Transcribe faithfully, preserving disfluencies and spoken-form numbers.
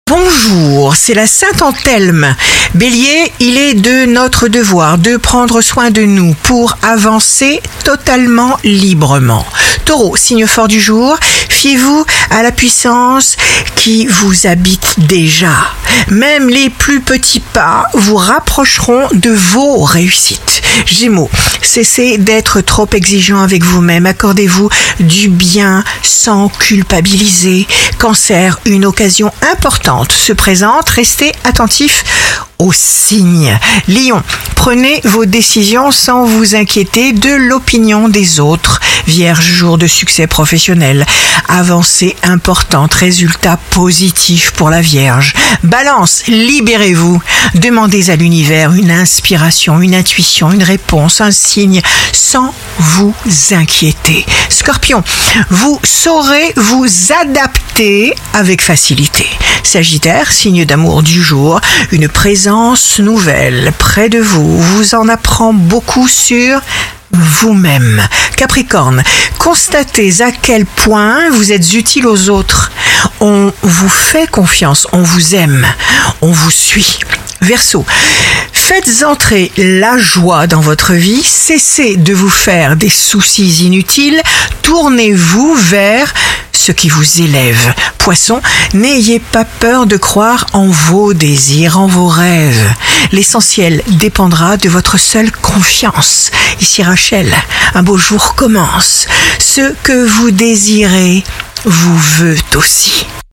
Bonjour, c'est la Saint-Anthelme. Bélier, il est de notre devoir de prendre soin de nous pour avancer totalement librement. Taureau, signe fort du jour, fiez-vous à la puissance qui vous habite déjà. Même les plus petits pas vous rapprocheront de vos réussites. Gémeaux, cessez d'être trop exigeant avec vous-même. Accordez-vous du bien sans culpabiliser. Cancer, une occasion importante se présente. Restez attentif aux signes. Lion, prenez vos décisions sans vous inquiéter de l'opinion des autres. Vierge, jour de succès professionnel. Avancée importante, résultat positif pour la Vierge. Balance, libérez-vous. Demandez à l'univers une inspiration, une intuition, une réponse, un signe sans vous inquiéter. Scorpion, vous saurez vous adapter avec facilité. Sagittaire, signe d'amour du jour, une présence nouvelle près de vous vous en apprend beaucoup sur vous-même. Capricorne, constatez à quel point vous êtes utile aux autres. On vous fait confiance, on vous aime, on vous suit. Verseau, faites entrer la joie dans votre vie, cessez de vous faire des soucis inutiles, tournez-vous vers ce qui vous élève. Poisson, n'ayez pas peur de croire en vos désirs, en vos rêves. L'essentiel dépendra de votre seule confiance. Ici Rachel, un beau jour commence. Ce que vous désirez vous veut aussi.